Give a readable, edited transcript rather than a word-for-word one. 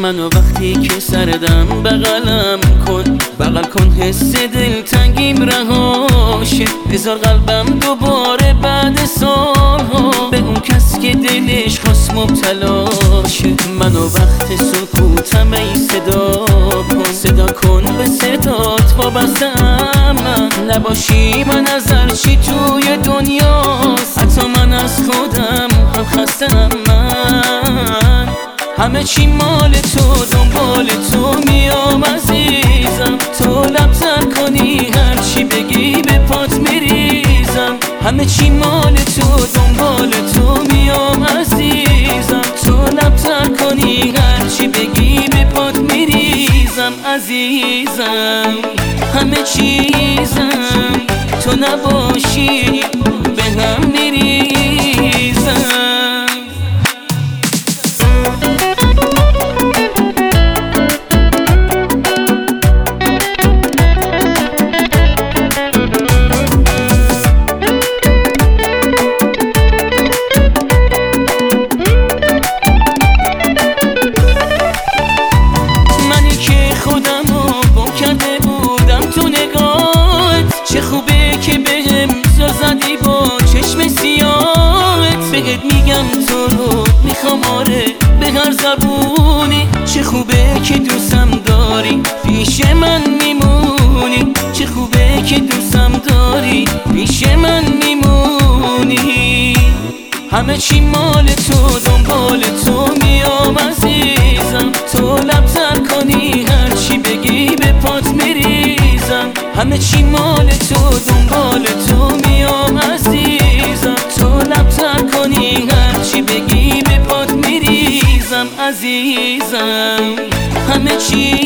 منو وقتی که سردم بغل کن حس دلتنگیم رهاشه. بذار قلبم دوباره بعد سالها به اون کس که دلش خواست مبتلا شه. منو وقت سکوتم ای صدا کن به صدات وابسته‌ام من. نباشی من از هرچی توی دنیاست، حتی من از خودم هم خسته‌ام من. همه چی مال تو، دنبال تو میام عزیزم. تو لب‌تر کنی هرچی بگی به پات میریزم. همه چی مال تو، دنبال تو میام عزیزم. تو لب‌تر کنی هرچی بگی به پات میریزم عزیزم. همه چیزم تو نباشی به هم میریزم. چه خوبه که بهم زل زدی با چشم سیاهت. بهت میگم تو رو میخوام آره به هر زبونی. چه خوبه که دوستم داری پیش من میمونی. چه خوبه که دوستم داری پیش من میمونی. همه چی مال تو، دنبال تو میام عزیزم. تو لب‌تر کنی هرچی بگی به پات میریزم. همه چی مال تو، دنبال تو میام عزیزم. تو لب‌تر کنی هرچی بگی به پات میریزم عزیزم. همه چی